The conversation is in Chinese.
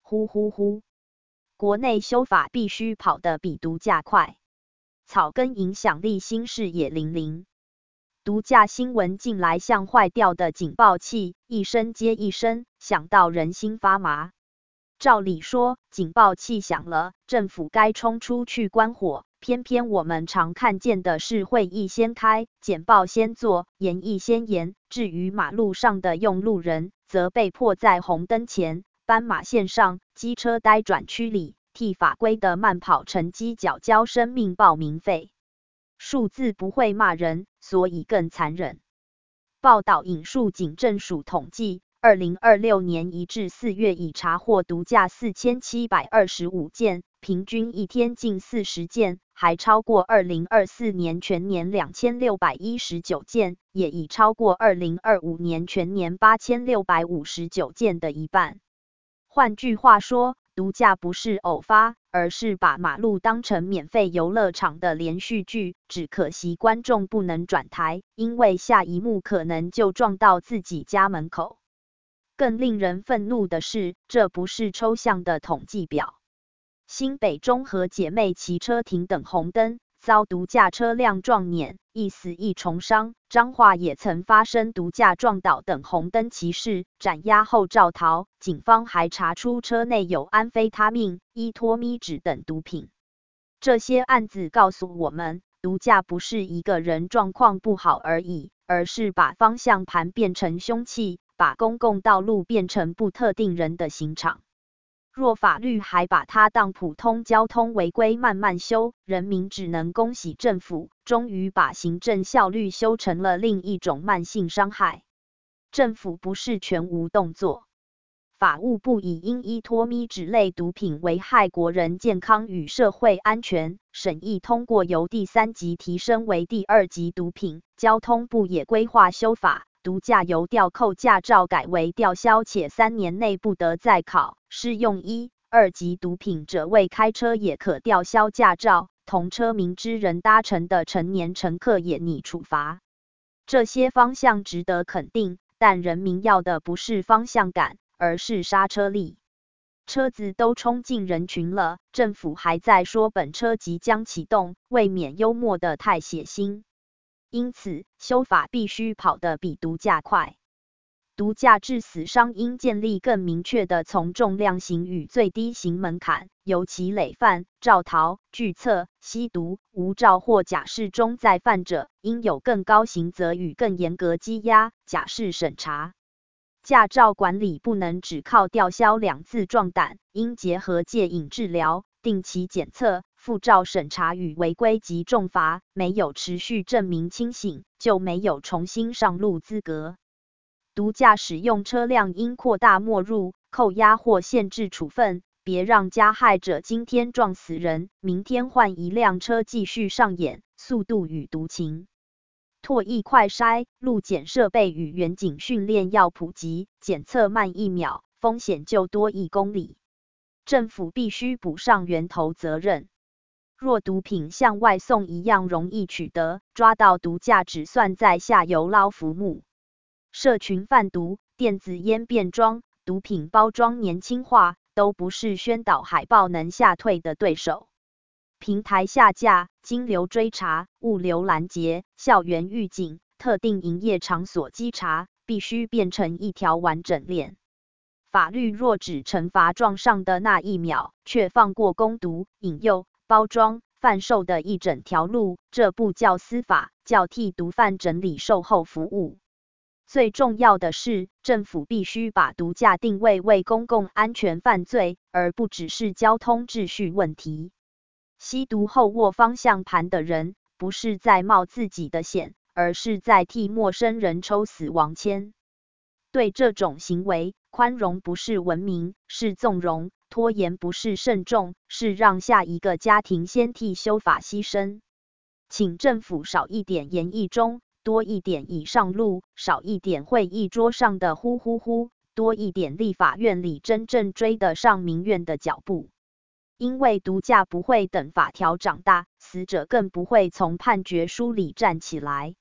呼呼呼！国内修法必须跑得比毒驾快，草根影响力新视野零零。毒驾新闻近来像坏掉的警报器，一声接一声，响到人心发麻。照理说，警报器响了，政府该冲出去关火，偏偏我们常看见的是会议先开，简报先做，研议先言，至于马路上的用路人，则被迫在红灯前、斑马线上、机车待转区里，替法规的慢跑成绩缴交生命报名费。数字不会骂人，所以更残忍。报道引述警政署统计，2026年1至4月已查获毒驾4725件，平均一天近40件，还超过2024年全年2619件，也已超过2025年全年8659件的一半。换句话说，毒驾不是偶发，而是把马路当成免费游乐场的连续剧，只可惜观众不能转台，因为下一幕可能就撞到自己家门口。更令人愤怒的是，这不是抽象的统计表。新北中和姐妹骑车停等红灯，遭毒驾车辆撞碾，一死一重伤。彰化也曾发生毒驾撞倒等红灯骑士，斩押后肇逃，警方还查出车内有安非他命、依托咪酯等毒品。这些案子告诉我们，毒驾不是一个人状况不好而已，而是把方向盘变成凶器，把公共道路变成不特定人的刑场。若法律还把它当普通交通违规慢慢修，人民只能恭喜政府，终于把行政效率修成了另一种慢性伤害。政府不是全无动作。法务部已因依托咪酯类毒品危害国人健康与社会安全，审议通过由第3级提升为第2级毒品。交通部也规划修法，毒驾由吊扣驾照改为吊销，且3年内不得再考。适用1、2级毒品者未开车也可吊销驾照，同车明知人搭乘的成年乘客也拟处罚。这些方向值得肯定，但人民要的不是方向感，而是刹车力。车子都冲进人群了，政府还在说本车即将启动，未免幽默得太血腥。因此，修法必须跑得比毒驾快。毒驾致死伤应建立更明确的从重量刑与最低刑门槛，尤其累犯、肇逃、拒测、吸毒、无照或假释中再犯者，应有更高刑责与更严格羁押、假释审查。驾照管理不能只靠吊销2字壮胆，应结合戒瘾治疗、定期检测、复照审查与违规及重罚，没有持续证明清醒，就没有重新上路资格。毒驾使用车辆应扩大没入、扣押或限制处分，别让加害者今天撞死人，明天换一辆车继续上演速度与毒情。唾液快筛、路检设备与远景训练要普及，检测慢1秒，风险就多1公里。政府必须补上源头责任。若毒品像外送一样容易取得，抓到毒驾只算在下游捞浮木。社群贩毒、电子烟变装、毒品包装年轻化，都不是宣导海报能吓退的对手。平台下架、金流追查、物流拦截、校园预警、特定营业场所稽查，必须变成一条完整链。法律若只惩罚撞上的那1秒，却放过供毒、引诱、包装、贩售的一整条路，这不叫司法，叫替毒贩整理售后服务。最重要的是，政府必须把毒驾定位为公共安全犯罪，而不只是交通秩序问题。吸毒后握方向盘的人，不是在冒自己的险，而是在替陌生人抽死亡签。对这种行为，宽容不是文明，是纵容；拖延不是慎重，是让下一个家庭先替修法牺牲。请政府少一点研议中，多一点已上路，少一点会议桌上的呼呼呼，多一点立法院里真正追得上民怨的脚步。因为毒驾不会等法条长大，死者更不会从判决书里站起来。